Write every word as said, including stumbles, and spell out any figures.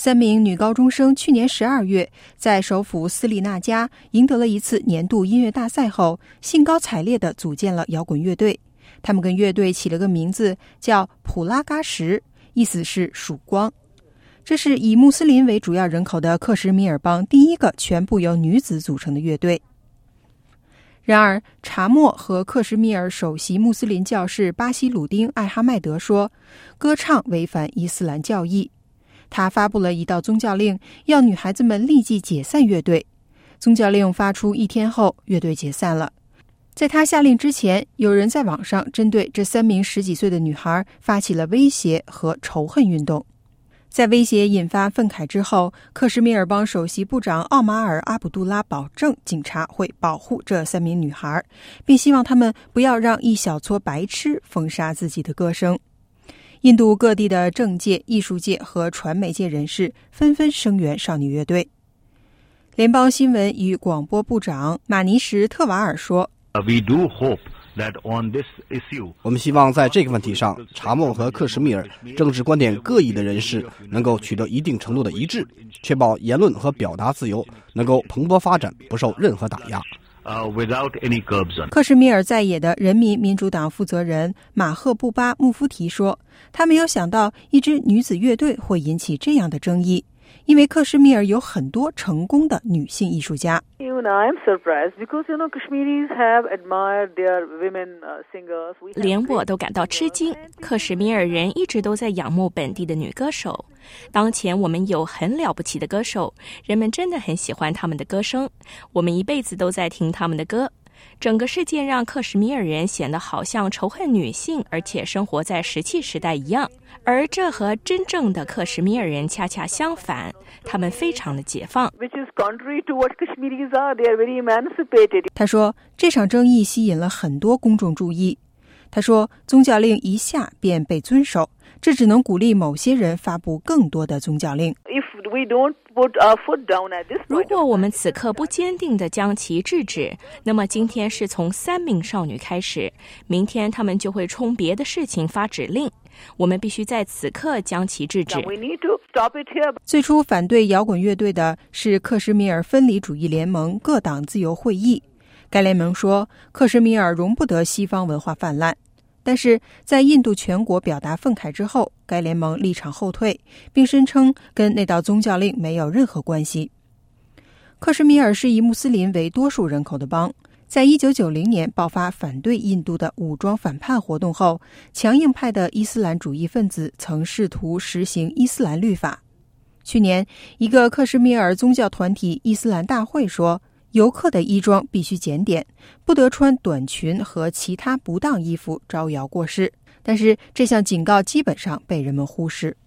三名女高中生去年十二月在首府斯里纳加赢得了一次年度音乐大赛后，兴高采烈地组建了摇滚乐队。他们跟乐队起了个名字叫普拉嘎什，意思是曙光。这是以穆斯林为主要人口的克什米尔邦第一个全部由女子组成的乐队。然而，查莫和克什米尔首席穆斯林教士巴西鲁丁·艾哈迈德说，歌唱违反伊斯兰教义。他发布了一道宗教令，要女孩子们立即解散乐队。宗教令发出一天后，乐队解散了。在他下令之前，有人在网上针对这三名十几岁的女孩发起了威胁和仇恨运动。在威胁引发愤慨之后，克什米尔邦首席部长奥马尔·阿卜杜拉保证警察会保护这三名女孩，并希望他们不要让一小撮白痴封杀自己的歌声。印度各地的政界、艺术界和传媒界人士纷纷声援少女乐队。联邦新闻与广播部长马尼什·特瓦尔说， We do hope that on this issue, 我们希望在这个问题上，查莫和克什米尔政治观点各异的人士能够取得一定程度的一致，确保言论和表达自由能够蓬勃发展，不受任何打压。 uh, without any curbs on. 克什米尔在野的人民民主党负责人马赫布巴穆夫提说，他没有想到一支女子乐队会引起这样的争议，因为克什米尔有很多成功的女性艺术家。 You know, I'm surprised because, you know, Kashmiris have admired their women uh, singers. We have 连我都感到吃惊，克什米尔人一直都在仰慕本地的女歌手。当前我们有很了不起的歌手，人们真的很喜欢他们的歌声，我们一辈子都在听他们的歌。整个事件让克什米尔人显得好像仇恨女性，而且生活在石器时代一样，而这和真正的克什米尔人恰恰相反，他们非常的解放。 which is contrary to what Kashmiris are. They are very emancipated. 他说，这场争议吸引了很多公众注意。他说，宗教令一下便被遵守，这只能鼓励某些人发布更多的宗教令。 If we don't put our foot down at this 如 point, 果我们此刻不坚定地将其制止，那么今天是从三名少女开始，明天他们就会冲别的事情发指令。我们必须在此刻将其制止。 we need to stop it here. 最初反对摇滚乐队的是克什米尔分离主义联盟各党自由会议。该联盟说，克什米尔容不得西方文化泛滥。但是在印度全国表达愤慨之后，该联盟立场后退，并声称跟那道宗教令没有任何关系。克什米尔是以穆斯林为多数人口的邦，在一九九零年爆发反对印度的武装反叛活动后，强硬派的伊斯兰主义分子曾试图实行伊斯兰律法。去年，一个克什米尔宗教团体伊斯兰大会说，游客的衣装必须检点，不得穿短裙和其他不当衣服招摇过市。但是这项警告基本上被人们忽视。